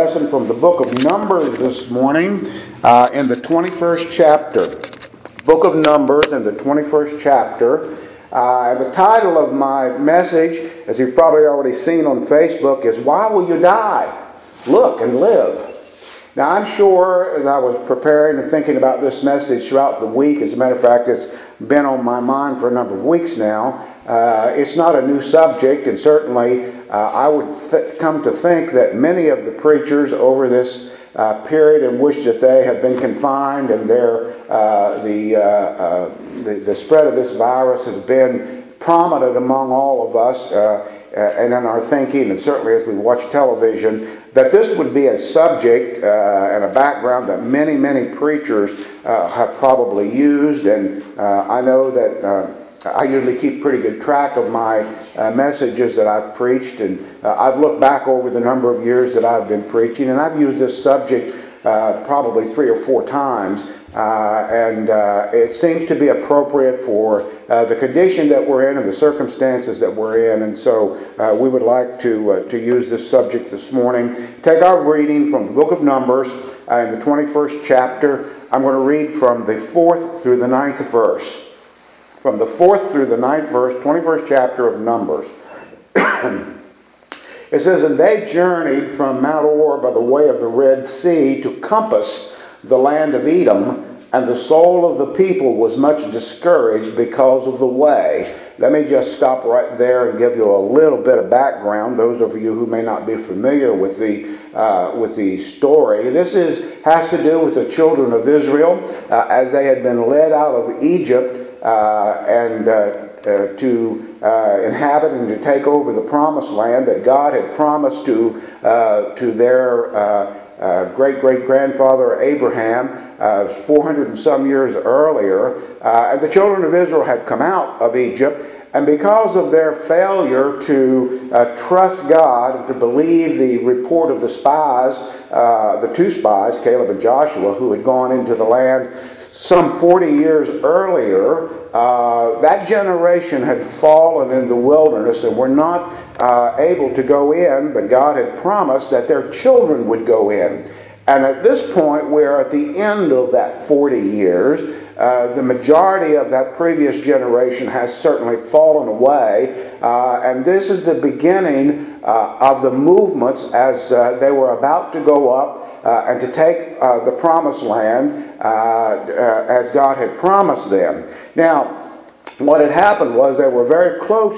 lesson from the book of Numbers this morning in the 21st chapter. Book of Numbers in the 21st chapter. The title of my message, as you've probably already seen on Facebook, is Why Will You Die? Look and live. Now, I'm sure as I was preparing and thinking about this message throughout the week, as a matter of fact, it's been on my mind for a number of weeks now. It's not a new subject, and certainly I would come to think that many of the preachers over this period in which that they have been confined and the spread of this virus has been prominent among all of us and in our thinking, and certainly as we watch television, that this would be a subject and a background that many, many preachers have probably used. And I know that I usually keep pretty good track of my messages that I've preached, and I've looked back over the number of years that I've been preaching, and I've used this subject probably 3 or 4 times, and it seems to be appropriate for the condition that we're in and the circumstances that we're in, and so we would like to use this subject this morning. Take our reading from the book of Numbers in the 21st chapter. I'm going to read from the 4th through the 9th verse. From the 4th through the 9th verse, 21st chapter of Numbers. It says, And they journeyed from Mount Or by the way of the Red Sea to compass the land of Edom, and the soul of the people was much discouraged because of the way. Let me just stop right there and give you a little bit of background, those of you who may not be familiar with the story. This has to do with the children of Israel as they had been led out of Egypt to inhabit and to take over the promised land that God had promised to their great-great-grandfather Abraham 400 and some years earlier. And the children of Israel had come out of Egypt, and because of their failure to trust God and to believe the report of the spies, the 2 spies, Caleb and Joshua, who had gone into the land some 40 years earlier, that generation had fallen in the wilderness and were not able to go in, but God had promised that their children would go in. And at this point, we're at the end of that 40 years. The majority of that previous generation has certainly fallen away, and this is the beginning of the movements as they were about to go up and to take the promised land as God had promised them. Now, what had happened was they were very close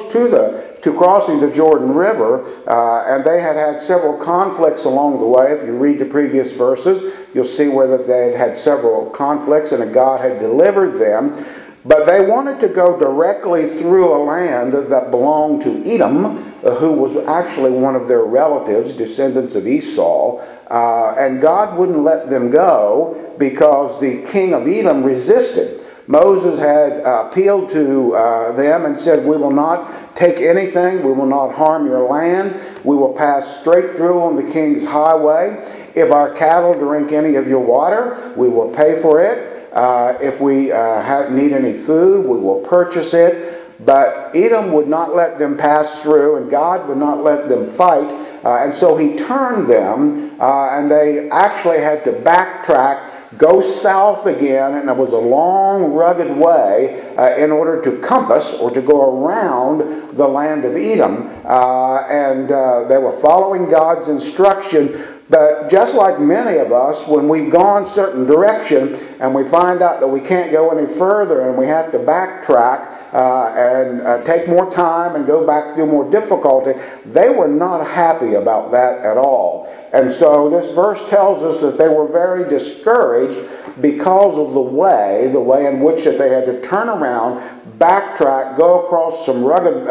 to crossing the Jordan River, and they had several conflicts along the way. If you read the previous verses, you'll see where they had several conflicts and God had delivered them. But they wanted to go directly through a land that belonged to Edom, who was actually one of their relatives, descendants of Esau, and God wouldn't let them go because the king of Edom resisted. Moses had appealed to them and said, We will not take anything, we will not harm your land, we will pass straight through on the king's highway. If our cattle drink any of your water, we will pay for it. If we need any food, we will purchase it. But Edom would not let them pass through, and God would not let them fight. And so he turned them, and they actually had to backtrack, go south again, and it was a long, rugged way in order to compass or to go around the land of Edom. And they were following God's instruction. But just like many of us, when we've gone certain direction and we find out that we can't go any further and we have to backtrack and take more time and go back through more difficulty, they were not happy about that at all. And so this verse tells us that they were very discouraged because of the way in which that they had to turn around, backtrack, go across some rugged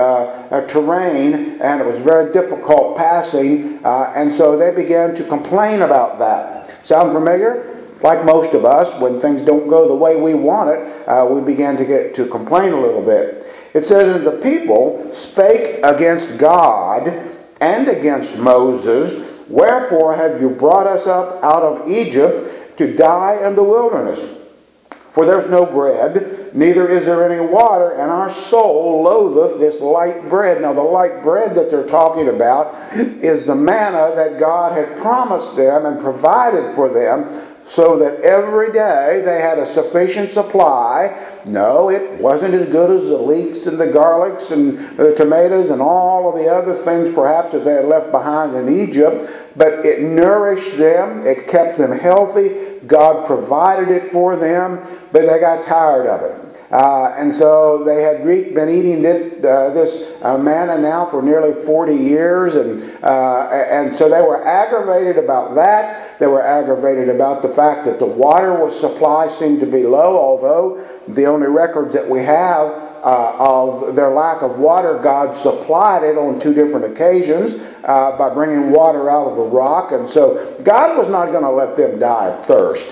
terrain, and it was very difficult passing, and so they began to complain about that. Sound familiar? Like most of us, when things don't go the way we want it, we began to complain a little bit. It says, And the people spake against God and against Moses, Wherefore have you brought us up out of Egypt to die in the wilderness? For there's no bread, neither is there any water, and our soul loatheth this light bread. Now the light bread that they're talking about is the manna that God had promised them and provided for them, so that every day they had a sufficient supply. No, it wasn't as good as the leeks and the garlics and the tomatoes and all of the other things perhaps that they had left behind in Egypt, but it nourished them, it kept them healthy, God provided it for them, but they got tired of it. And so they had been eating this manna now for nearly 40 years, and so they were aggravated about that. They were aggravated about the fact that the water supply seemed to be low, although the only records that we have of their lack of water, God supplied it on 2 different occasions by bringing water out of the rock. And so God was not going to let them die of thirst.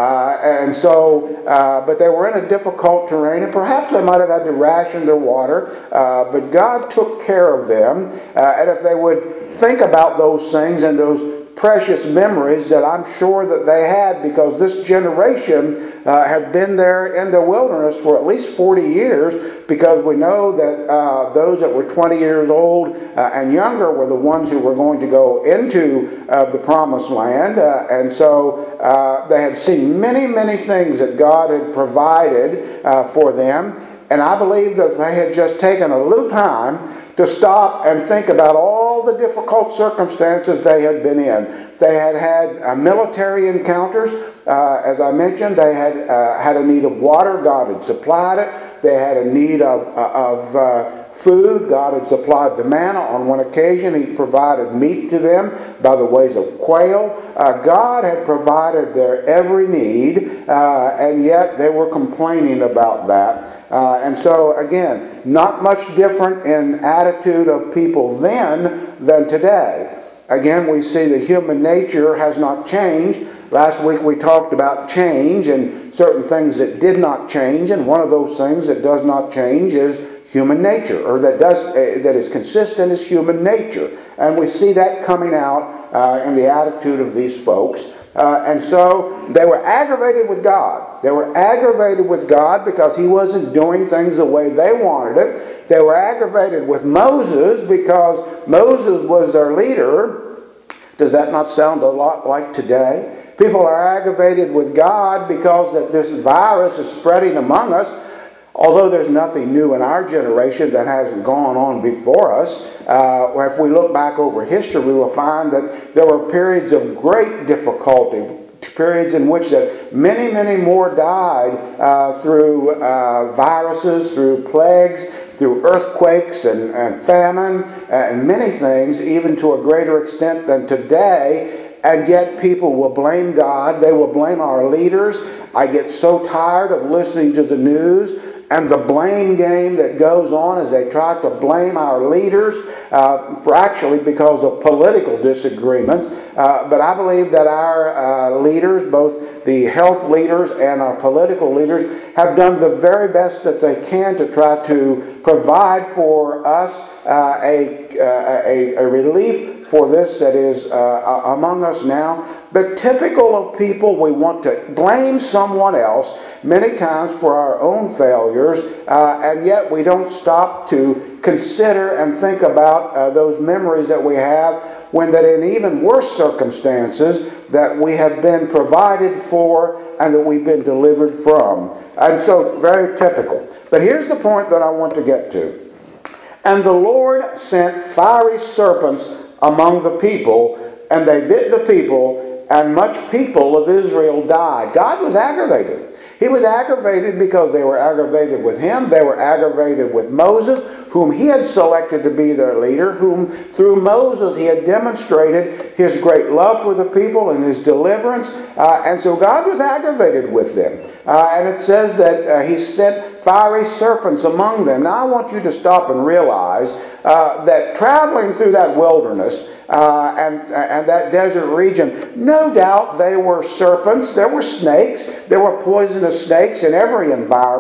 But they were in a difficult terrain, and perhaps they might have had to ration their water, but God took care of them. And if they would think about those things and those precious memories that I'm sure that they had, because this generation had been there in the wilderness for at least 40 years, because we know that those that were 20 years old and younger were the ones who were going to go into the promised land. And so they had seen many, many things that God had provided for them. And I believe that they had just taken a little time to stop and think about all the difficult circumstances they had been in. They had had military encounters. As I mentioned, they had a need of water. God had supplied it. They had a need of food. God had supplied the manna. On one occasion, He provided meat to them by the ways of quail. God had provided their every need, and yet they were complaining about that. And so, again, not much different in attitude of people then than today. Again, we see that human nature has not changed. Last week we talked about change and certain things that did not change, and one of those things that does not change is human nature, or that is consistent is human nature. And we see that coming out in the attitude of these folks. And so they were aggravated with God. They were aggravated with God because He wasn't doing things the way they wanted it. They were aggravated with Moses because Moses was their leader. Does that not sound a lot like today? People are aggravated with God because that this virus is spreading among us. Although there's nothing new in our generation that hasn't gone on before us, if we look back over history, we will find that there were periods of great difficulty, periods in which that many, many more died through viruses, through plagues, through earthquakes and famine, and many things, even to a greater extent than today. And yet people will blame God. They will blame our leaders. I get so tired of listening to the news and the blame game that goes on as they try to blame our leaders for actually because of political disagreements. But I believe that our leaders, both the health leaders and our political leaders, have done the very best that they can to try to provide for us a relief for this that is among us now. But typical of people, we want to blame someone else many times for our own failures, and yet we don't stop to consider and think about those memories that we have when that in even worse circumstances that we have been provided for and that we've been delivered from. And so, very typical. But here's the point that I want to get to. And the Lord sent fiery serpents among the people, and they bit the people, and much people of Israel died. God was aggravated. He was aggravated because they were aggravated with Him. They were aggravated with Moses, whom He had selected to be their leader, whom through Moses He had demonstrated His great love for the people and His deliverance. And so God was aggravated with them. And it says that He sent fiery serpents among them. Now I want you to stop and realize that traveling through that wilderness and that desert region, no doubt they were serpents, there were snakes, there were poisonous snakes in every environment.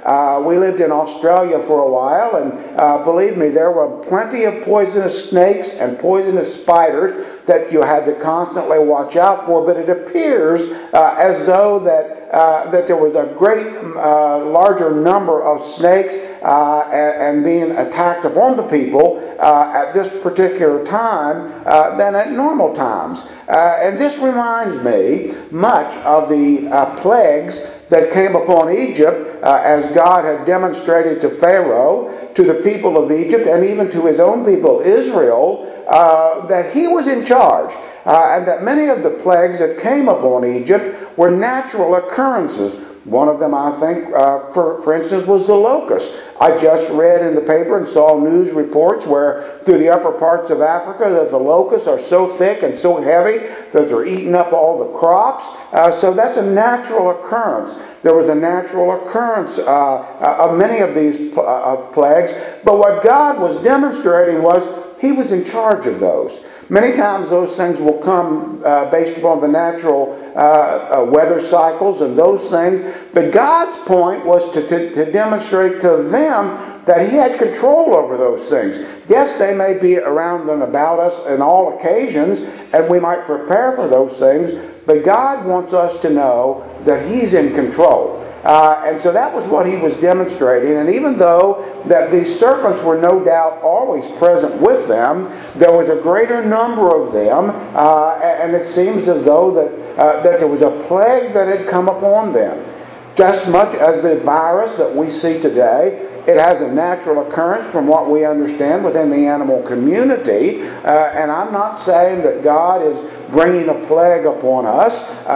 We lived in Australia for a while, and believe me, there were plenty of poisonous snakes and poisonous spiders that you had to constantly watch out for, but it appears as though that there was a great larger number of snakes and being attacked upon the people at this particular time than at normal times. And this reminds me much of the plagues that came upon Egypt as God had demonstrated to Pharaoh, to the people of Egypt, and even to his own people, Israel, that he was in charge. And that many of the plagues that came upon Egypt were natural occurrences. One of them, I think, for instance, was the locust. I just read in the paper and saw news reports where through the upper parts of Africa that the locusts are so thick and so heavy that they're eating up all the crops. So that's a natural occurrence. There was a natural occurrence of many of these plagues. But what God was demonstrating was he was in charge of those. Many times those things will come based upon the natural weather cycles and those things. But God's point was to demonstrate to them that he had control over those things. Yes, they may be around and about us on all occasions, and we might prepare for those things, but God wants us to know that he's in control. And so that was what he was demonstrating. And even though that these serpents were no doubt always present with them, there was a greater number of them, and it seems as though that there was a plague that had come upon them. Just much as the virus that we see today, it has a natural occurrence from what we understand within the animal community. And I'm not saying that God is bringing a plague upon us.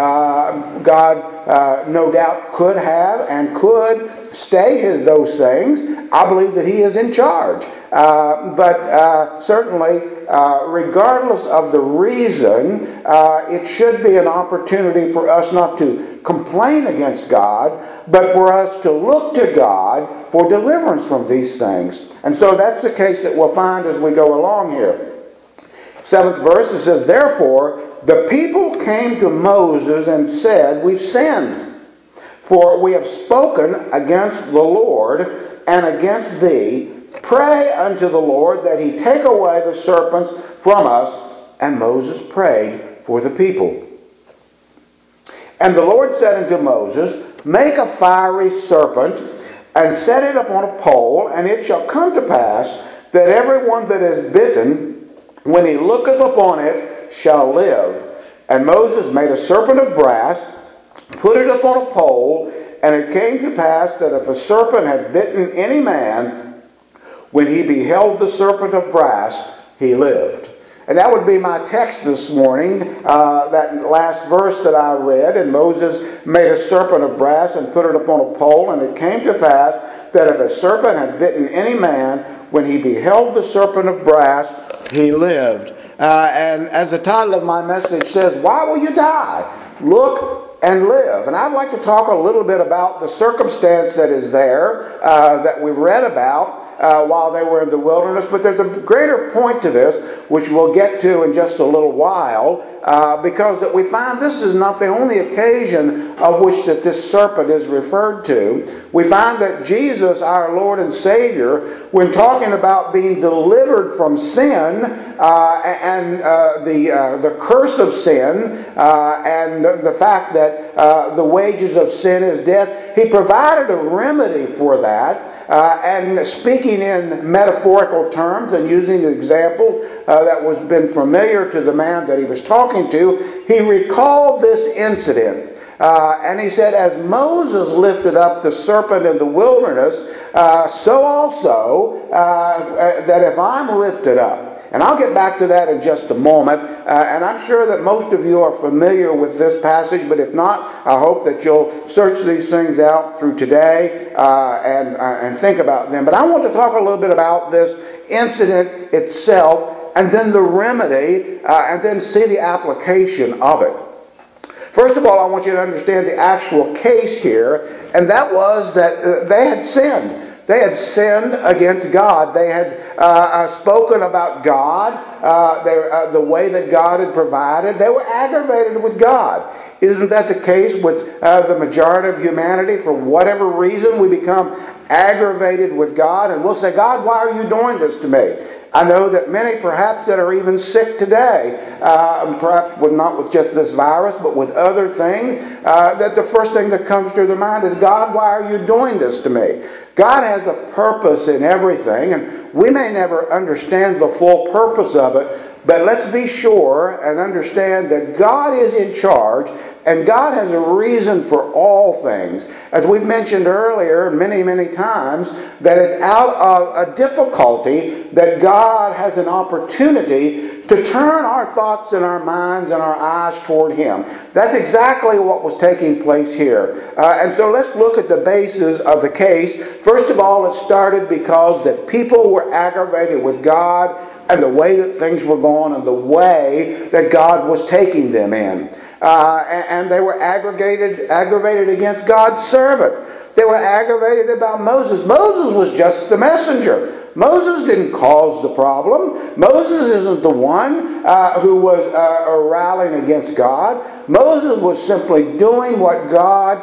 God no doubt could have and could stay those things. I believe that he is in charge. But certainly, regardless of the reason, it should be an opportunity for us not to complain against God, but for us to look to God for deliverance from these things. And so that's the case that we'll find as we go along here. 7th verse, it says, "Therefore the people came to Moses and said, We've sinned, for we have spoken against the Lord and against thee. Pray unto the Lord that he take away the serpents from us. And Moses prayed for the people. And the Lord said unto Moses, Make a fiery serpent, and set it upon a pole, and it shall come to pass that every one that is bitten, when he looketh upon it, shall live. And Moses made a serpent of brass, put it upon a pole, and it came to pass that if a serpent had bitten any man, when he beheld the serpent of brass, he lived." And that would be my text this morning, that last verse that I read. "And Moses made a serpent of brass and put it upon a pole, and it came to pass that if a serpent had bitten any man, when he beheld the serpent of brass, he lived." And as the title of my message says, "Why will you die? Look and live." And I'd like to talk a little bit about the circumstance that is there, that we read about while they were in the wilderness. But there's a greater point to this, which we'll get to in just a little while, because that we find this is not the only occasion of which that this serpent is referred to. We find that Jesus, our Lord and Savior, when talking about being delivered from sin and the curse of sin and the fact that the wages of sin is death, he provided a remedy for that. And speaking in metaphorical terms and using an example that was been familiar to the man that he was talking to, he recalled this incident. And he said, as Moses lifted up the serpent in the wilderness, so also that if I'm lifted up. And I'll get back to that in just a moment. And I'm sure that most of you are familiar with this passage, but if not, I hope that you'll search these things out through today and think about them. But I want to talk a little bit about this incident itself, and then the remedy, and then see the application of it. First of all, I want you to understand the actual case here, and that was that they had sinned. They had sinned against God. They had spoken about God, the way that God had provided. They were aggravated with God. Isn't that the case with the majority of humanity? For whatever reason, we become aggravated with God, and we'll say, God, why are you doing this to me? I know that many perhaps that are even sick today, perhaps not with just this virus, but with other things, that the first thing that comes to their mind is, God, why are you doing this to me? God has a purpose in everything, and we may never understand the full purpose of it, but let's be sure and understand that God is in charge, and God has a reason for all things. As we've mentioned earlier many, many times, that it's out of a difficulty that God has an opportunity to turn our thoughts and our minds and our eyes toward Him. That's exactly what was taking place here. And so let's look at the basis of the case. First of all, it started because that people were aggravated with God and the way that things were going and the way that God was taking them in. And they were aggravated against God's servant. They were aggravated about Moses. Moses was just the messenger. Moses didn't cause the problem. Moses isn't the one who was rallying against God. Moses was simply doing what God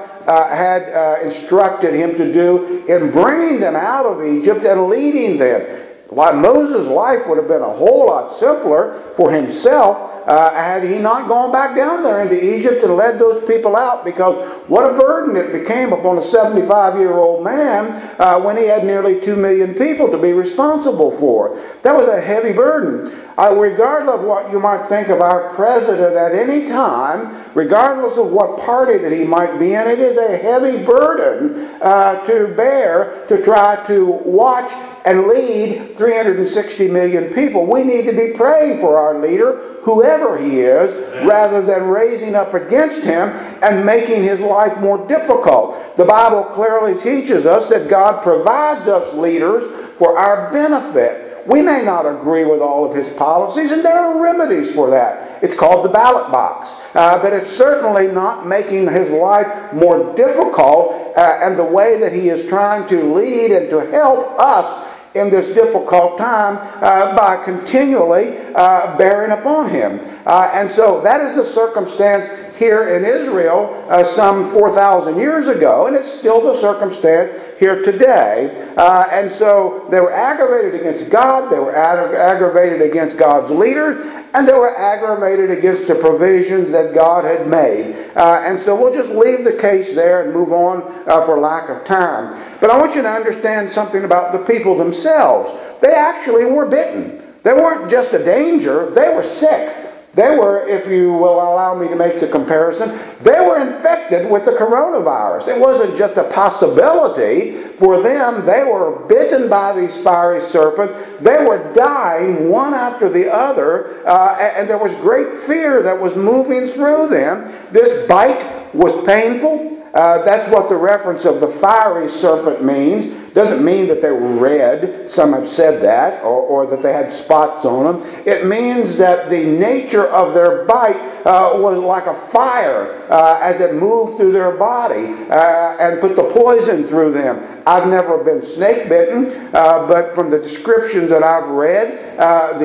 had instructed him to do in bringing them out of Egypt and leading them. Moses' life would have been a whole lot simpler for himself had he not gone back down there into Egypt and led those people out, because what a burden it became upon a 75-year-old man when he had nearly 2 million people to be responsible for. That was a heavy burden. Regardless of what you might think of our president at any time, regardless of what party that he might be in, it is a heavy burden to bear to try to watch and lead 360 million people. We need to be praying for our leader, whoever he is, rather than raising up against him and making his life more difficult. The Bible clearly teaches us that God provides us leaders for our benefit. We may not agree with all of his policies, and there are remedies for that. It's called the ballot box. But it's certainly not making his life more difficult and the way that he is trying to lead and to help us in this difficult time by continually bearing upon him. And so that is the circumstance here in Israel some 4,000 years ago, and it's still the circumstance here today. And so they were aggravated against God, they were aggravated against God's leaders, and they were aggravated against the provisions that God had made. And so we'll just leave the case there and move on for lack of time. But I want you to understand something about the people themselves. They actually were bitten. They weren't just a danger, they were sick. They were, if you will allow me to make the comparison, they were infected with the coronavirus. It wasn't just a possibility for them. They were bitten by these fiery serpents. They were dying one after the other, and there was great fear that was moving through them. This bite was painful. That's what the reference of the fiery serpent means. Doesn't mean that they were red. Some have said that, or that they had spots on them. It means that the nature of their bite was like a fire as it moved through their body and put the poison through them. I've never been snake bitten, but from the descriptions that I've read,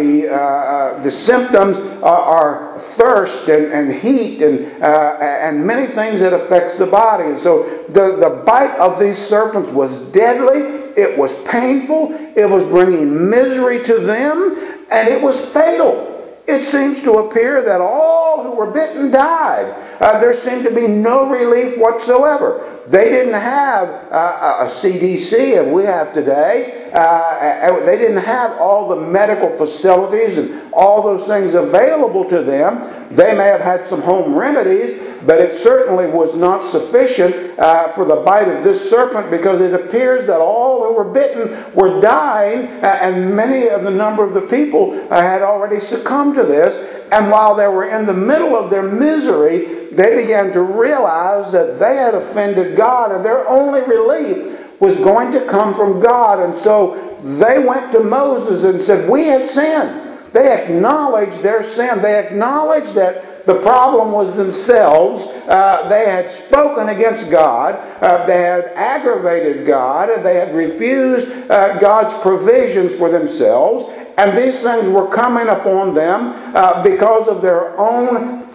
the symptoms are thirst and heat and many things that affects the body. And so the bite of these serpents was deadly. It was painful. It was bringing misery to them, and it was fatal. It seems to appear that all who were bitten died. There seemed to be no relief whatsoever. They didn't have a CDC as we have today. They didn't have all the medical facilities and all those things available to them. They may have had some home remedies, but it certainly was not sufficient for the bite of this serpent, because it appears that all who were bitten were dying, and many of the number of the people had already succumbed to this. And while they were in the middle of their misery, they began to realize that they had offended God, and their only relief was going to come from God. And so they went to Moses and said, "We had sinned." They acknowledged their sin. They acknowledged that the problem was themselves. They had spoken against God. They had aggravated God. They had refused God's provisions for themselves. And these things were coming upon them because of their own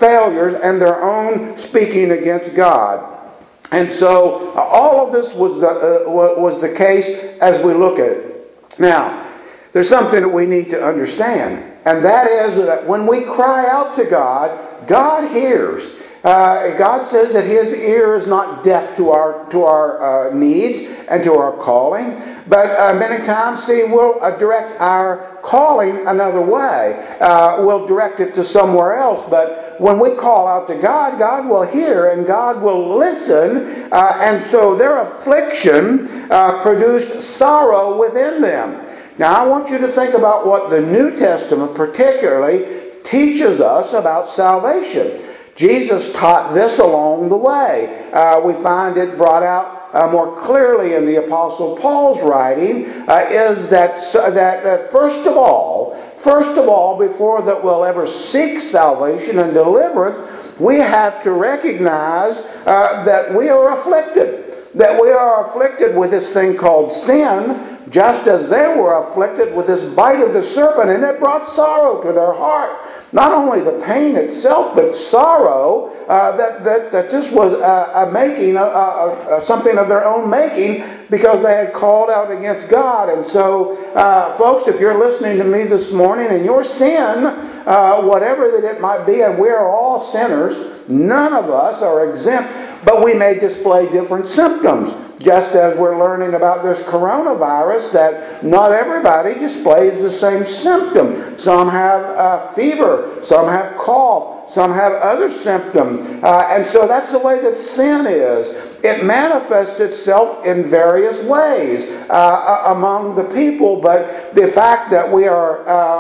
failures and their own speaking against God. And so all of this was the case as we look at it. Now, there's something that we need to understand, and that is that when we cry out to God, God hears. God says that His ear is not deaf to our needs and to our calling, but many times, we'll direct our calling another way. We'll direct it to somewhere else, but when we call out to God, God will hear and God will listen, and so their affliction produced sorrow within them. Now, I want you to think about what the New Testament particularly teaches us about salvation. Jesus taught this along the way. We find it brought out more clearly in the Apostle Paul's writing, is that first of all, before that we'll ever seek salvation and deliverance, we have to recognize that we are afflicted. That we are afflicted with this thing called sin, just as they were afflicted with this bite of the serpent, and it brought sorrow to their heart. Not only the pain itself, but sorrow that this was making something of their own making, because they had called out against God. And so, folks, if you're listening to me this morning and your sin, whatever that it might be, and we're all sinners, none of us are exempt, but we may display different symptoms. Just as we're learning about this coronavirus, that not everybody displays the same symptom. Some have fever, some have cough, some have other symptoms. And so that's the way that sin is. It manifests itself in various ways among the people, but the fact that we are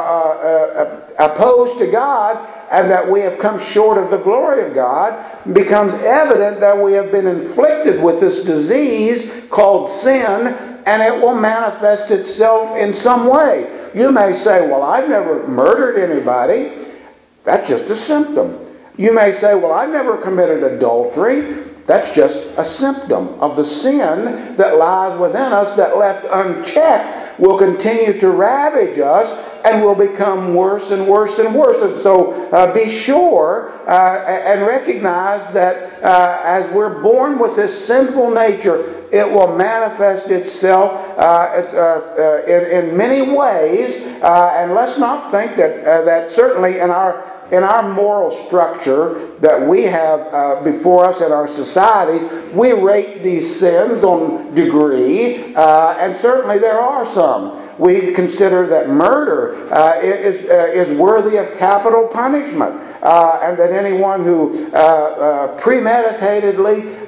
opposed to God and that we have come short of the glory of God becomes evident that we have been inflicted with this disease called sin, and it will manifest itself in some way. You may say, well, I've never murdered anybody. That's just a symptom. You may say, well, I've never committed adultery. That's just a symptom of the sin that lies within us that, left unchecked, will continue to ravage us and will become worse and worse and worse. And so be sure and recognize that as we're born with this sinful nature, it will manifest itself in many ways. And let's not think that certainly in our moral structure that we have before us in our society, we rate these sins on degree, and certainly there are some. We consider that murder is worthy of capital punishment, and that anyone who premeditatedly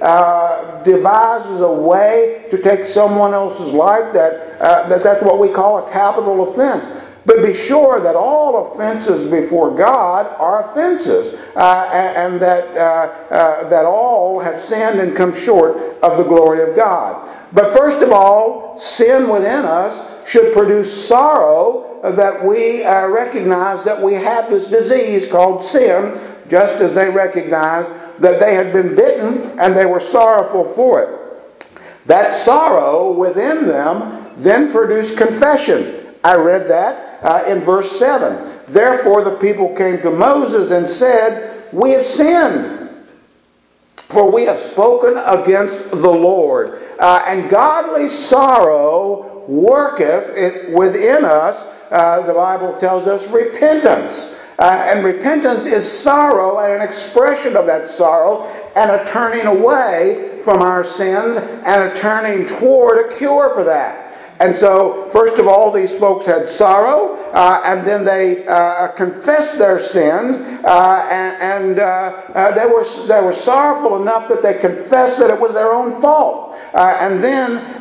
devises a way to take someone else's life, that's what we call a capital offense. But be sure that all offenses before God are offenses, and that all have sinned and come short of the glory of God. But first of all, sin within us should produce sorrow, that we recognize that we have this disease called sin, just as they recognized that they had been bitten and they were sorrowful for it. That sorrow within them then produced confession. I read that in verse 7. Therefore the people came to Moses and said, we have sinned, for we have spoken against the Lord. And godly sorrow worketh within us, the Bible tells us, repentance. And repentance is sorrow and an expression of that sorrow and a turning away from our sins and a turning toward a cure for that. And so, first of all, these folks had sorrow, and then they confessed their sins, and they were sorrowful enough that they confessed that it was their own fault. And then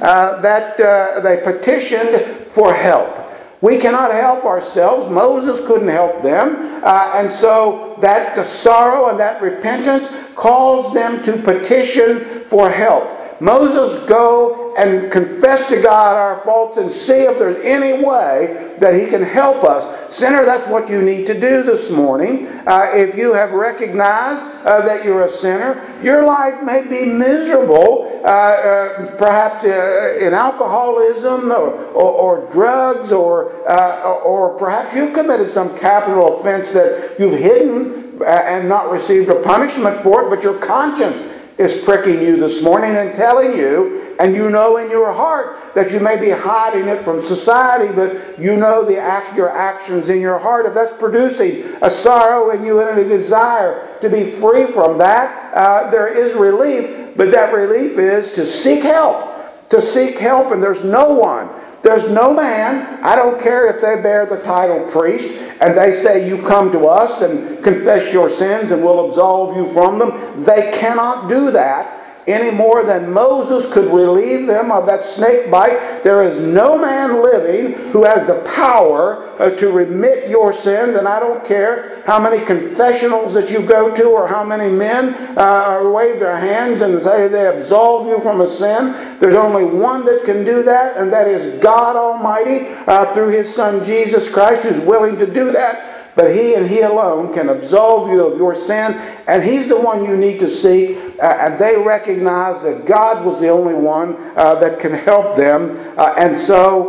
they petitioned for help. We cannot help ourselves. Moses couldn't help them. And so that sorrow and that repentance caused them to petition for help. Moses, go and confess to God our faults and see if there's any way that He can help us. Sinner, that's what you need to do this morning. If you have recognized that you're a sinner, your life may be miserable, perhaps in alcoholism or drugs, or perhaps you've committed some capital offense that you've hidden and not received a punishment for it, but your conscience is pricking you this morning and telling you, and you know in your heart that you may be hiding it from society, but you know your actions in your heart, if that's producing a sorrow in you and a desire to be free from that, there is relief, but that relief is to seek help. To seek help, and there's no one. There's no man, I don't care if they bear the title priest, and they say you come to us and confess your sins and we'll absolve you from them. They cannot do that any more than Moses could relieve them of that snake bite. There is no man living who has the power to remit your sins, and I don't care how many confessionals that you go to or how many men wave their hands and say they absolve you from a sin. There's only one that can do that, and that is God Almighty through His Son Jesus Christ, who's willing to do that. But He and He alone can absolve you of your sin, and He's the one you need to seek. And they recognize that God was the only one that can help them. And so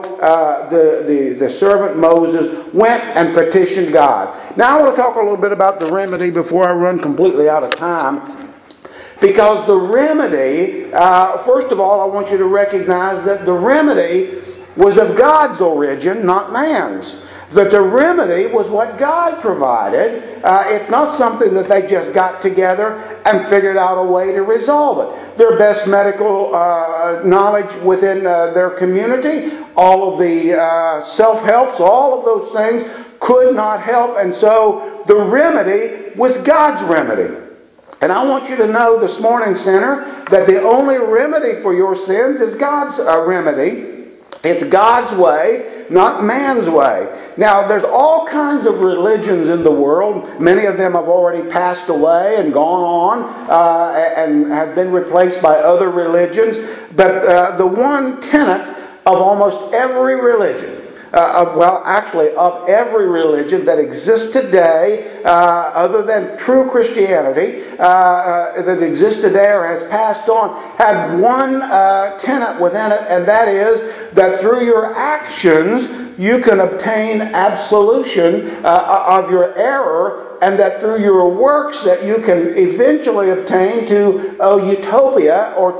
the servant Moses went and petitioned God. Now I want to talk a little bit about the remedy before I run completely out of time. Because the remedy, first of all, I want you to recognize that the remedy was of God's origin, not man's. That the remedy was what God provided. It's not something that they just got together and figured out a way to resolve it. Their best medical knowledge within their community, all of the self-helps, all of those things could not help. And so the remedy was God's remedy. And I want you to know this morning, sinner, that the only remedy for your sins is God's remedy. It's God's way, not man's way. Now, there's all kinds of religions in the world. Many of them have already passed away and gone on and have been replaced by other religions. But the one tenet of almost every religion, of every religion that exists today, other than true Christianity, that exists today or has passed on, had one tenet within it, and that is that through your actions you can obtain absolution of your error, and that through your works that you can eventually obtain to utopia or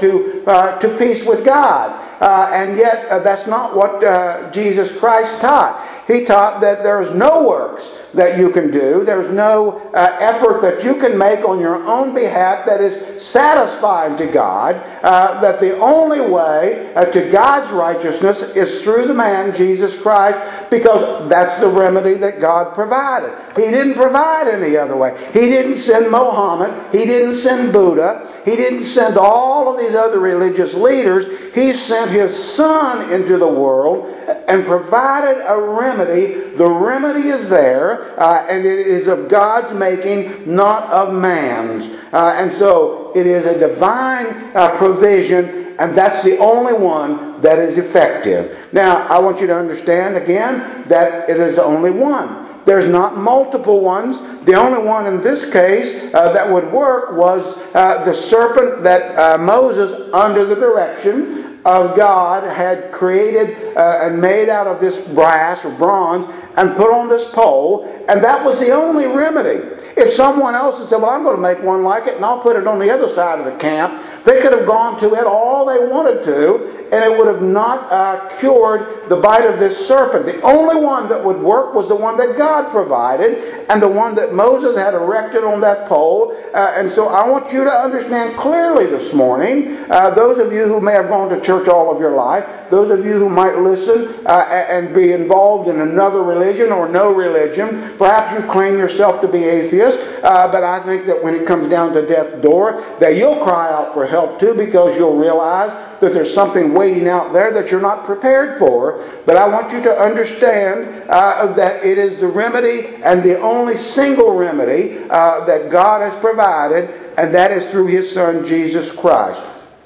to peace with God. And yet, that's not what Jesus Christ taught. He taught that there's no works that you can do. There's no effort that you can make on your own behalf that is satisfying to God. That the only way to God's righteousness is through the man, Jesus Christ, because that's the remedy that God provided. He didn't provide any other way. He didn't send Mohammed. He didn't send Buddha. He didn't send all of these other religious leaders. He sent His Son into the world and provided a remedy. The remedy is there, and it is of God's making, not of man's. And so it is a divine provision, and that's the only one that is effective. Now, I want you to understand again that it is only one. There's not multiple ones. The only one in this case that would work was the serpent that Moses, under the direction of God, had created and made out of this brass or bronze and put on this pole, and that was the only remedy. If someone else had said, well, I'm going to make one like it and I'll put it on the other side of the camp, they could have gone to it all they wanted to, and it would have not cured the bite of this serpent. The only one that would work was the one that God provided, and the one that Moses had erected on that pole. And so I want you to understand clearly this morning, those of you who may have gone to church all of your life, those of you who might listen and be involved in another religion or no religion, perhaps you claim yourself to be atheist, but I think that when it comes down to death's door, that you'll cry out for help too, because you'll realize that there's something waiting out there that you're not prepared for. But I want you to understand that it is the remedy and the only single remedy that God has provided, and that is through His Son, Jesus Christ.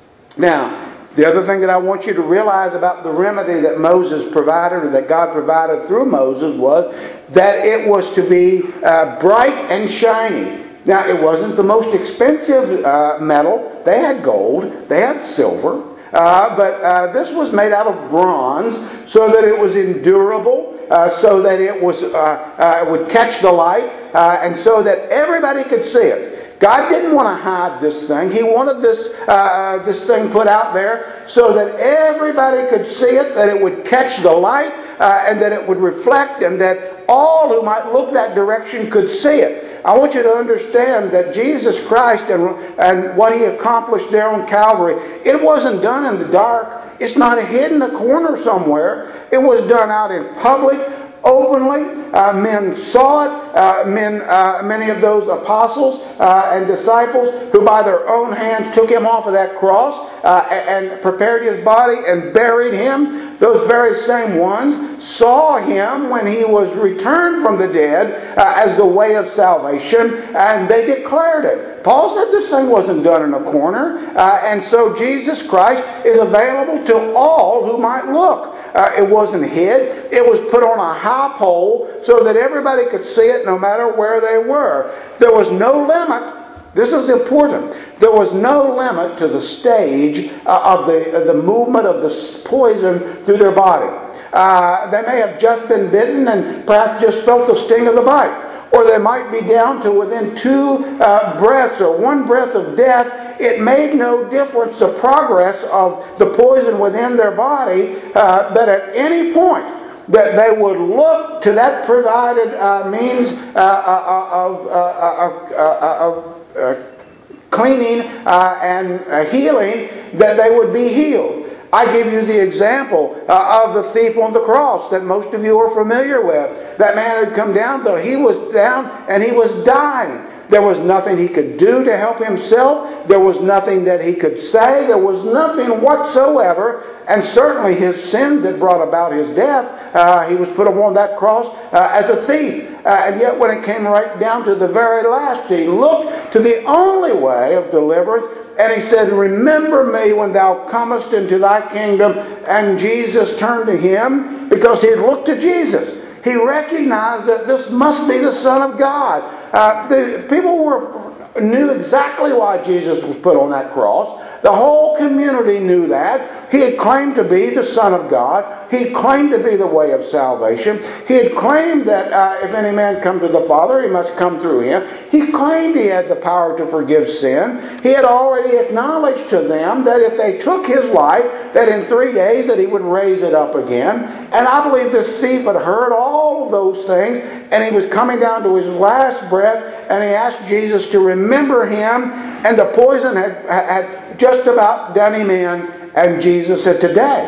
Now, the other thing that I want you to realize about the remedy that Moses provided, or that God provided through Moses, was that it was to be bright and shiny. Now, it wasn't the most expensive metal. They had gold. They had silver. But this was made out of bronze so that it was endurable, so that it would catch the light, and so that everybody could see it. God didn't want to hide this thing. He wanted this thing put out there so that everybody could see it, that it would catch the light, and that it would reflect, and that all who might look that direction could see it. I want you to understand that Jesus Christ and what He accomplished there on Calvary, it wasn't done in the dark. It's not hid in a corner somewhere. It was done out in public, openly. Men saw it. Many of those apostles and disciples who by their own hands took Him off of that cross and prepared His body and buried Him, those very same ones saw Him when He was returned from the dead as the way of salvation, and they declared it. Paul said this thing wasn't done in a corner, and so Jesus Christ is available to all who might look. It wasn't hid. It was put on a high pole so that everybody could see it no matter where they were. There was no limit. This is important. There was no limit to the stage of the movement of the poison through their body. They may have just been bitten and perhaps just felt the sting of the bite. Or they might be down to within 2 breaths or 1 breath of death. It made no difference the progress of the poison within their body, that at any point that they would look to that provided means of cleaning and healing, that they would be healed. I give you the example of the thief on the cross that most of you are familiar with. That man had come down there. He was down and he was dying. There was nothing he could do to help himself. There was nothing that he could say. There was nothing whatsoever. And certainly his sins had brought about his death. He was put upon that cross as a thief. And yet when it came right down to the very last, he looked to the only way of deliverance. And he said, "Remember me when thou comest into thy kingdom." And Jesus turned to him because he had looked to Jesus. He recognized that this must be the Son of God. The people knew exactly why Jesus was put on that cross. The whole community knew that. He had claimed to be the Son of God. He had claimed to be the way of salvation. He had claimed that if any man come to the Father, he must come through Him. He claimed He had the power to forgive sin. He had already acknowledged to them that if they took His life, that in 3 days that He would raise it up again. And I believe this thief had heard all of those things, and he was coming down to his last breath, and he asked Jesus to remember him, and the poison had just about done him in. And Jesus said,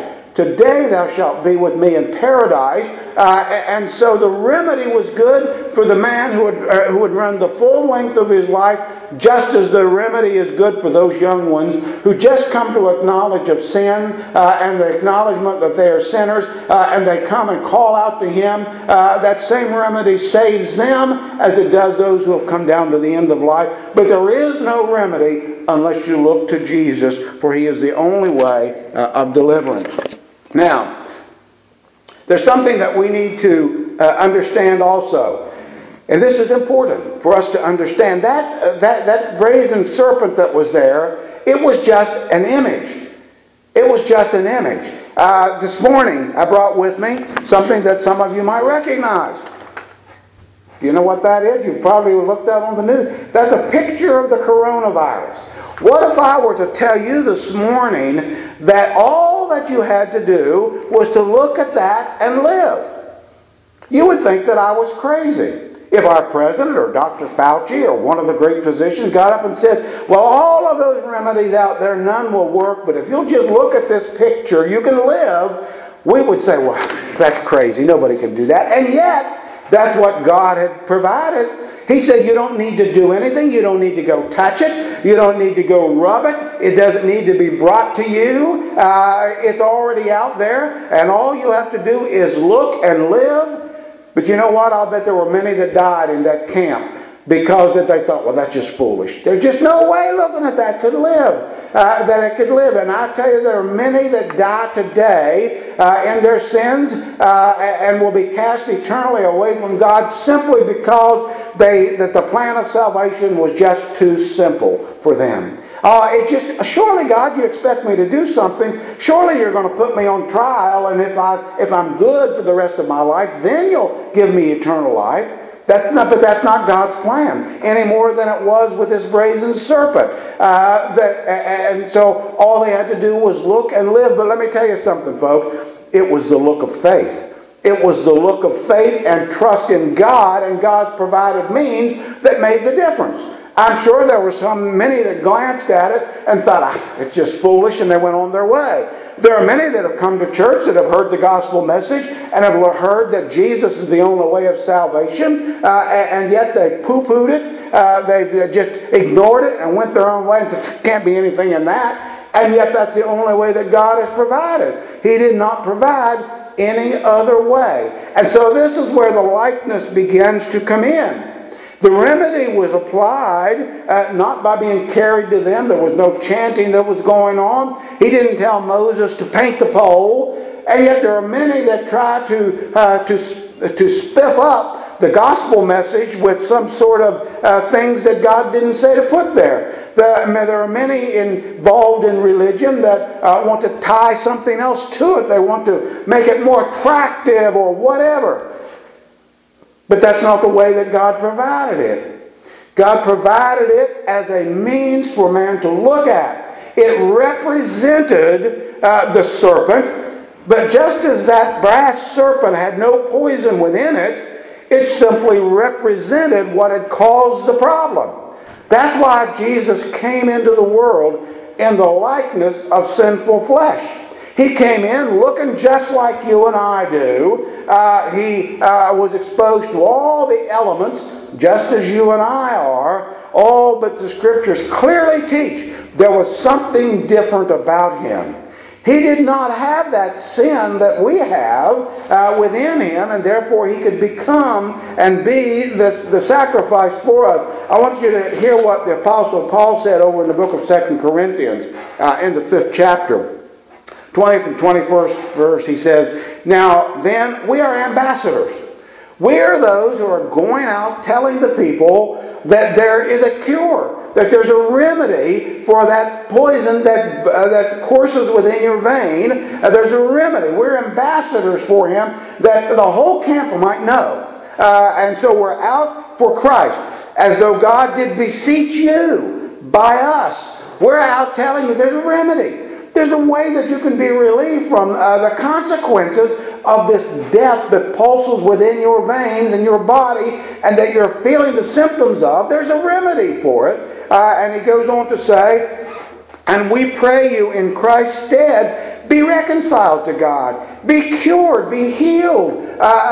Today thou shalt be with me in paradise. And so the remedy was good for the man who would run the full length of his life, just as the remedy is good for those young ones who just come to a knowledge of sin and the acknowledgement that they are sinners, and they come and call out to Him. That same remedy saves them as it does those who have come down to the end of life. But there is no remedy unless you look to Jesus, for He is the only way of deliverance. Now, there's something that we need to understand also. And this is important for us to understand. That brazen serpent that was there, it was just an image. It was just an image. This morning, I brought with me something that some of you might recognize. You know what that is? You probably looked that on the news. That's a picture of the coronavirus. What if I were to tell you this morning that all that you had to do was to look at that and live? You would think that I was crazy. If our president or Dr. Fauci or one of the great physicians got up and said, well, all of those remedies out there, none will work, but if you'll just look at this picture, you can live, we would say, well, that's crazy. Nobody can do that. And yet, that's what God had provided. He said you don't need to do anything. You don't need to go touch it. You don't need to go rub it. It doesn't need to be brought to you. It's already out there. And all you have to do is look and live. But you know what? I'll bet there were many that died in that camp because that they thought, well, that's just foolish. There's just no way looking at that could live. That it could live. And I tell you, there are many that die today in their sins and will be cast eternally away from God simply because that the plan of salvation was just too simple for them. Surely, God, you expect me to do something. Surely you're going to put me on trial, and if I'm good for the rest of my life, then you'll give me eternal life. But that's not God's plan any more than it was with this brazen serpent. And so all they had to do was look and live. But let me tell you something, folks. It was the look of faith. It was the look of faith and trust in God and God's provided means that made the difference. I'm sure there were many that glanced at it and thought, it's just foolish, and they went on their way. There are many that have come to church that have heard the gospel message and have heard that Jesus is the only way of salvation, and yet they poo-pooed it. They just ignored it and went their own way and said, can't be anything in that. And yet that's the only way that God has provided. He did not provide any other way. And so this is where the likeness begins to come in. The remedy was applied not by being carried to them. There was no chanting that was going on. He didn't tell Moses to paint the pole. And yet there are many that try to spiff up the gospel message with some sort of things that God didn't say to put there. There are many involved in religion that want to tie something else to it. They want to make it more attractive or whatever. But that's not the way that God provided it. God provided it as a means for man to look at. It represented the serpent, but just as that brass serpent had no poison within it, it simply represented what had caused the problem. That's why Jesus came into the world in the likeness of sinful flesh. He came in looking just like you and I do. He was exposed to all the elements just as you and I are. All but the Scriptures clearly teach there was something different about Him. He did not have that sin that we have within Him, and therefore He could become and be the sacrifice for us. I want you to hear what the Apostle Paul said over in the book of 2 Corinthians in the 5th chapter. 20th and 21st verse, he says, "Now then, we are ambassadors. We are those who are going out telling the people that there is a cure, that there's a remedy for that poison that courses within your vein. There's a remedy. We're ambassadors for Him that the whole camp might know. And so we're out for Christ, as though God did beseech you by us. We're out telling you there's a remedy. There's a way that you can be relieved from the consequences of this death that pulses within your veins and your body and that you're feeling the symptoms of. There's a remedy for it." And he goes on to say, "And we pray you in Christ's stead, be reconciled to God. Be cured. Be healed.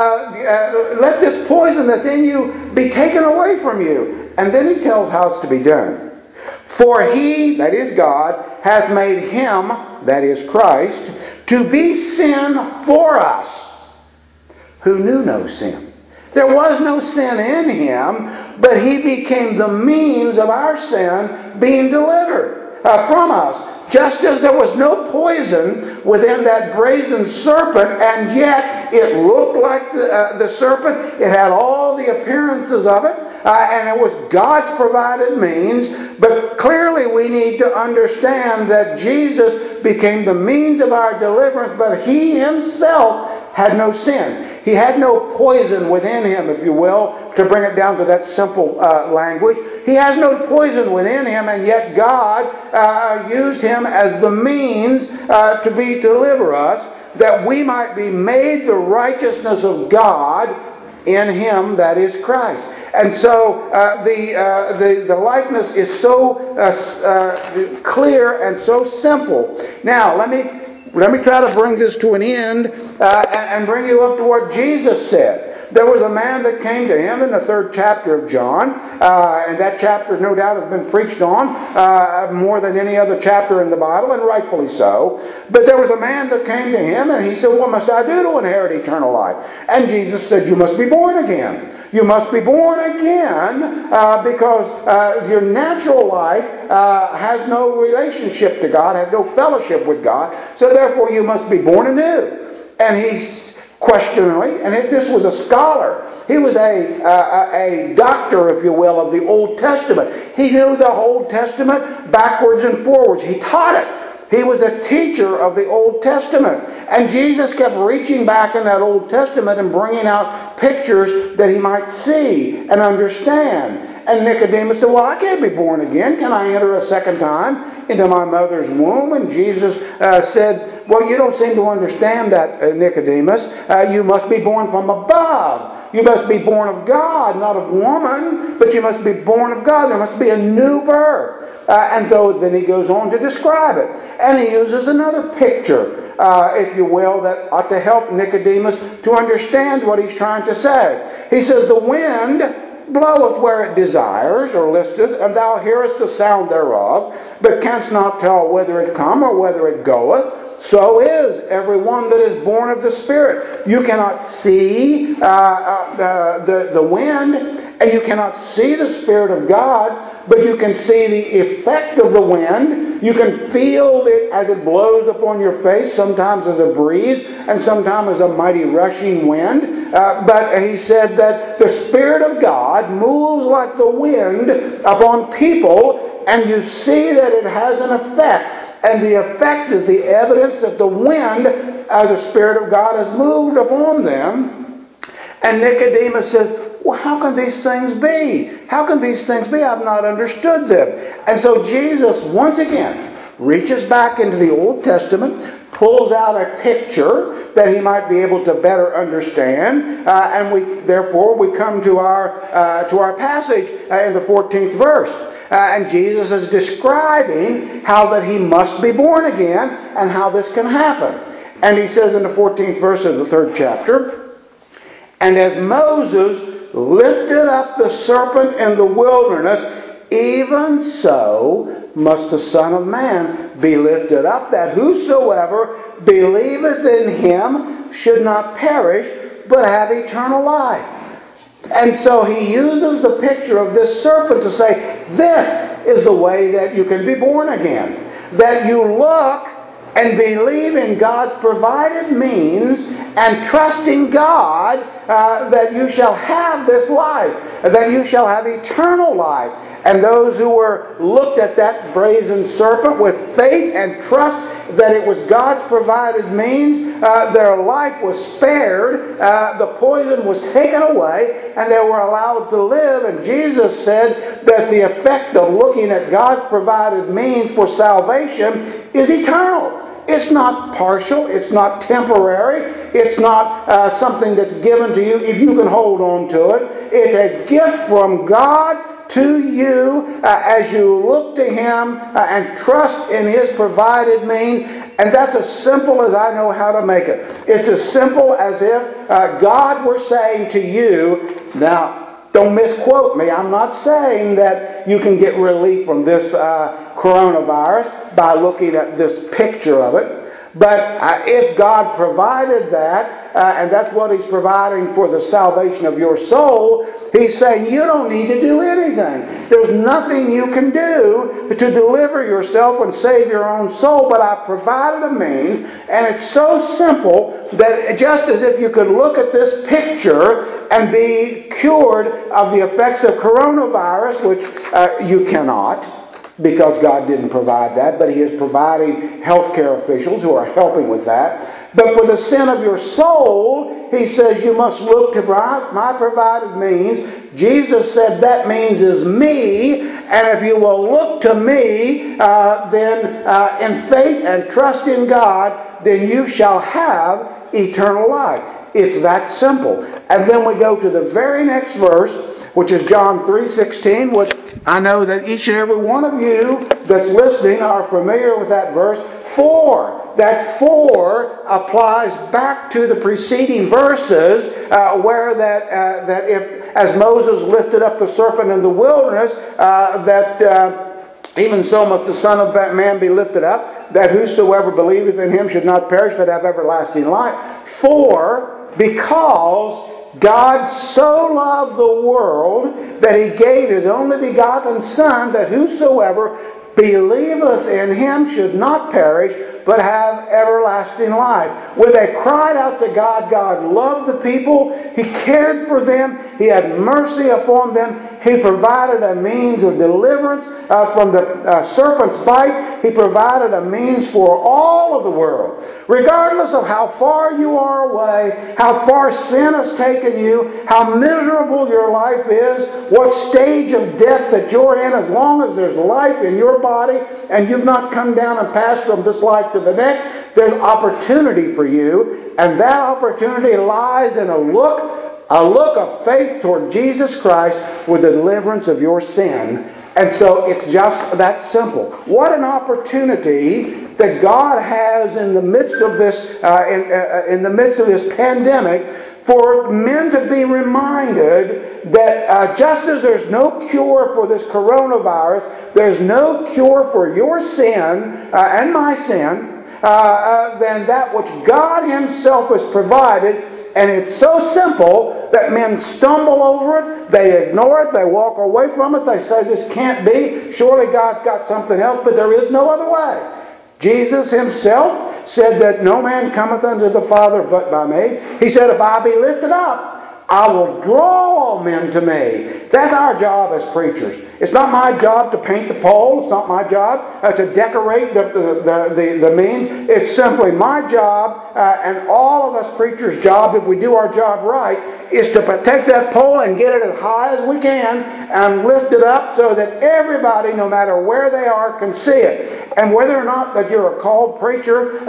Let this poison that's in you be taken away from you." And then he tells how it's to be done. "For He," that is God, "hath made Him," that is Christ, "to be sin for us, who knew no sin." There was no sin in Him, but He became the means of our sin being delivered from us. Just as there was no poison within that brazen serpent, and yet it looked like the serpent, it had all the appearances of it, and it was God's provided means. But clearly we need to understand that Jesus became the means of our deliverance, but He Himself had no sin. He had no poison within Him, if you will, to bring it down to that simple language. He has no poison within Him, and yet God used Him as the means to deliver us, that we might be made the righteousness of God in Him, that is Christ. And so the likeness is so clear and so simple. Now, let me try to bring this to an end and bring you up to what Jesus said. There was a man that came to Him in the 3rd chapter of John, and that chapter no doubt has been preached on more than any other chapter in the Bible, and rightfully so. But there was a man that came to Him, and he said, "What must I do to inherit eternal life?" And Jesus said, "You must be born again. You must be born again because your natural life has no relationship to God, has no fellowship with God. So therefore you must be born anew." And he's questioningly, and this was a scholar. He was a doctor, if you will, of the Old Testament. He knew the Old Testament backwards and forwards. He taught it. He was a teacher of the Old Testament. And Jesus kept reaching back in that Old Testament and bringing out pictures that he might see and understand. And Nicodemus said, well, I can't be born again. Can I enter a second time into my mother's womb? And Jesus said, well, you don't seem to understand that, Nicodemus. You must be born from above. You must be born of God, not of woman, but you must be born of God. There must be a new birth. And so then he goes on to describe it. And he uses another picture, if you will, that ought to help Nicodemus to understand what he's trying to say. He says, the wind bloweth where it desires, or listeth, and thou hearest the sound thereof, but canst not tell whither it come or whither it goeth. So is every one that is born of the Spirit. You cannot see the wind, and you cannot see the Spirit of God, but you can see the effect of the wind. You can feel it as it blows upon your face, sometimes as a breeze, and sometimes as a mighty rushing wind. But he said that the Spirit of God moves like the wind upon people, and you see that it has an effect. And the effect is the evidence that the wind, as the Spirit of God, has moved upon them. And Nicodemus says, well, how can these things be? How can these things be? I've not understood them. And so Jesus, once again, reaches back into the Old Testament, pulls out a picture that he might be able to better understand. And therefore we come to our passage in the 14th verse. And Jesus is describing how that he must be born again and how this can happen. And he says in the 14th verse of the 3rd chapter, and as Moses lifted up the serpent in the wilderness, even so must the Son of Man be lifted up, that whosoever believeth in him should not perish, but have eternal life. And so he uses the picture of this serpent to say, this is the way that you can be born again. That you look and believe in God's provided means and trust in God that you shall have this life, that you shall have eternal life. And those who were looked at that brazen serpent with faith and trust that it was God's provided means, their life was spared, the poison was taken away, and they were allowed to live. And Jesus said that the effect of looking at God's provided means for salvation is eternal. It's not partial. It's not temporary. It's not something that's given to you if you can hold on to it. It's a gift from God to you as you look to him and trust in his provided means. And that's as simple as I know how to make it. It's as simple as if God were saying to you, now, don't misquote me. I'm not saying that you can get relief from this coronavirus by looking at this picture of it. But if God provided that, and that's what he's providing for the salvation of your soul, he's saying you don't need to do anything. There's nothing you can do to deliver yourself and save your own soul, but I've provided a means, and it's so simple that just as if you could look at this picture and be cured of the effects of coronavirus, which you cannot, because God didn't provide that, but he is providing healthcare officials who are helping with that. But for the sin of your soul, he says you must look to my provided means. Jesus said that means is me, and if you will look to me, then in faith and trust in God, then you shall have eternal life. It's that simple. And then we go to the very next verse, which is John 3:16, which I know that each and every one of you that's listening are familiar with that verse. That for applies back to the preceding verses where that if as Moses lifted up the serpent in the wilderness, even so must the Son of Man be lifted up, that whosoever believeth in him should not perish but have everlasting life. Because God so loved the world that he gave his only begotten Son, that whosoever believeth in him should not perish, but have everlasting life. When they cried out to God, God loved the people. He cared for them. He had mercy upon them. He provided a means of deliverance from the serpent's bite. He provided a means for all of the world. Regardless of how far you are away, how far sin has taken you, how miserable your life is, what stage of death that you're in, as long as there's life in your body and you've not come down and passed from this life to the next, there's opportunity for you. And that opportunity lies in a look of faith toward Jesus Christ with the deliverance of your sin. And so it's just that simple. What an opportunity that God has in the midst of this pandemic for men to be reminded that just as there's no cure for this coronavirus, there's no cure for your sin and my sin, than that which God Himself has provided. And it's so simple that men stumble over it, they ignore it, they walk away from it, they say this can't be, surely God's got something else, but there is no other way. Jesus Himself said that no man cometh unto the Father but by me. He said, if I be lifted up, I will draw all men to me. That's our job as preachers. It's not my job to paint the pole. It's not my job to decorate the means. It's simply my job and all of us preachers' job, if we do our job right, is to take that pole and get it as high as we can and lift it up so that everybody, no matter where they are, can see it. And whether or not that you're a called preacher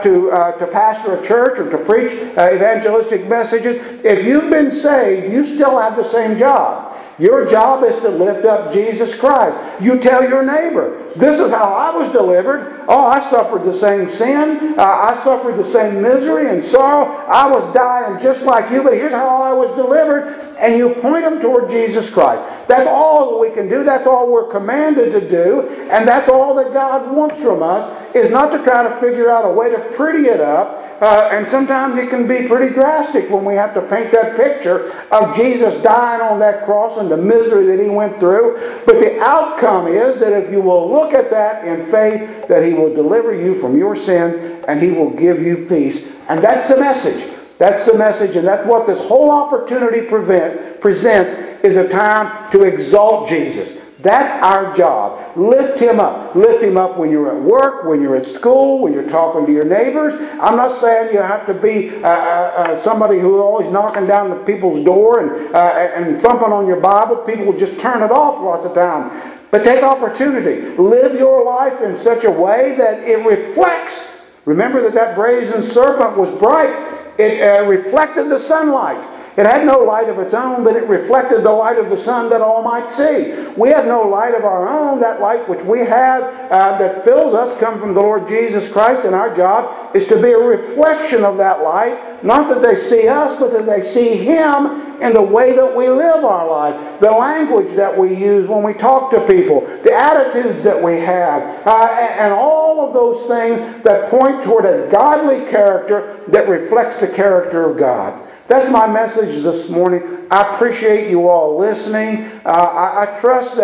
to pastor a church or to preach evangelistic messages, if you've been saved, you still have the same job. Your job is to lift up Jesus Christ. You tell your neighbor, this is how I was delivered. Oh, I suffered the same sin. I suffered the same misery and sorrow. I was dying just like you, but here's how I was delivered. And you point them toward Jesus Christ. That's all that we can do. That's all we're commanded to do. And that's all that God wants from us, is not to try to figure out a way to pretty it up. And sometimes it can be pretty drastic when we have to paint that picture of Jesus dying on that cross and the misery that He went through. But the outcome is that if you will look at that in faith, that He will deliver you from your sins and He will give you peace. And that's the message. That's the message, and that's what this whole opportunity presents, is a time to exalt Jesus. That's our job. Lift Him up. Lift Him up when you're at work, when you're at school, when you're talking to your neighbors. I'm not saying you have to be somebody who's always knocking down the people's door and thumping on your Bible. People will just turn it off lots of time. But take opportunity. Live your life in such a way that it reflects. Remember that brazen serpent was bright. It reflected the sunlight. It had no light of its own, but it reflected the light of the sun that all might see. We have no light of our own. That light which we have that fills us comes from the Lord Jesus Christ, and our job is to be a reflection of that light. Not that they see us, but that they see Him in the way that we live our life, the language that we use when we talk to people, the attitudes that we have, and all of those things that point toward a godly character that reflects the character of God. That's my message this morning. I appreciate you all listening. I trust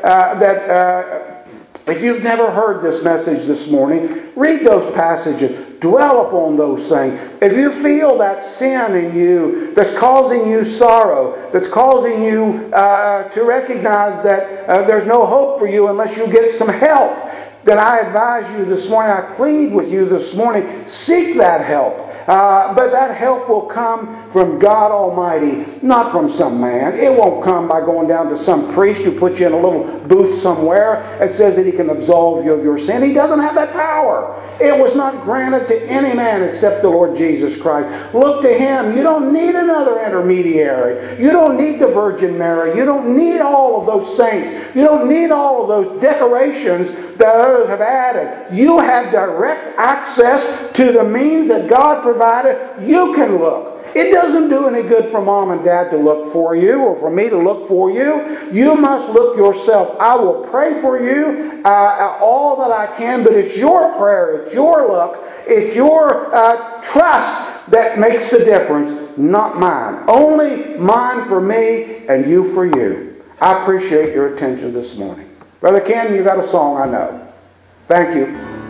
that if you've never heard this message this morning, read those passages. Dwell upon those things. If you feel that sin in you that's causing you sorrow, that's causing you to recognize that there's no hope for you unless you get some help, then I advise you this morning, I plead with you this morning, seek that help. But that help will come from God Almighty, not from some man. It won't come by going down to some priest who puts you in a little booth somewhere and says that he can absolve you of your sin. He doesn't have that power. It was not granted to any man except the Lord Jesus Christ. Look to Him. You don't need another intermediary. You don't need the Virgin Mary. You don't need all of those saints. You don't need all of those decorations that others have added. You have direct access to the means that God provided. You can look. It doesn't do any good for Mom and Dad to look for you or for me to look for you. You must look yourself. I will pray for you all that I can, but it's your prayer, it's your look, it's your trust that makes the difference, not mine. Only mine for me and you for you. I appreciate your attention this morning. Brother Ken, you got a song, I know. Thank you.